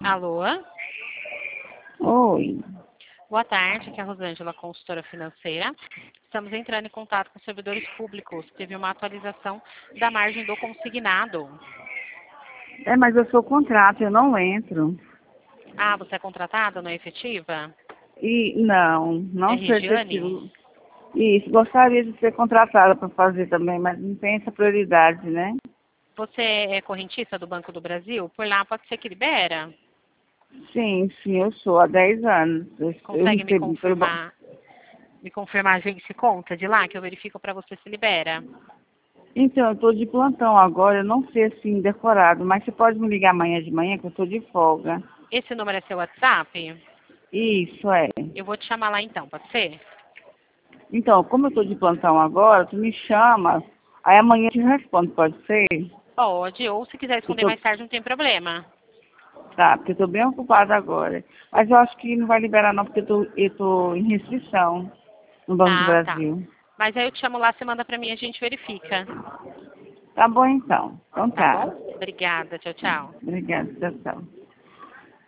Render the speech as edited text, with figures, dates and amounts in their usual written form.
Alô? Oi. Boa tarde, aqui é a Rosângela, consultora financeira. Estamos entrando em contato com os servidores públicos. Teve uma atualização da margem do consignado. Mas eu sou contrato, eu não entro. Ah, você é contratada, não é efetiva? E É não sou Regiane? efetivo. Isso, gostaria de ser contratada para fazer também, mas não tem essa prioridade, né? Você é correntista do Banco do Brasil? Por lá pode ser que libera? Sim, eu sou há 10 anos. Eu Consegue me recebi pelo banco. confirmar, a agência e conta de lá, que eu verifico para você se libera? Então, eu estou de plantão agora, eu não sei assim decorado, mas você pode me ligar amanhã de manhã que eu estou de folga. Esse número é seu WhatsApp? Isso é. Eu vou te chamar lá então, pode ser? Então, como eu estou de plantão agora, tu me chama, aí amanhã eu te respondo, pode ser? Pode, ou se quiser Eu responder tô, mais tarde, não tem problema. Tá, porque eu tô bem ocupada agora. Mas eu acho que não vai liberar não, porque eu tô em restrição no Banco do Ah, tá. Brasil. Mas aí eu te chamo lá, você manda pra mim e a gente verifica. Tá bom então. Então Tá tá. bom? Obrigada. Tchau, tchau. Obrigada, tchau, tchau.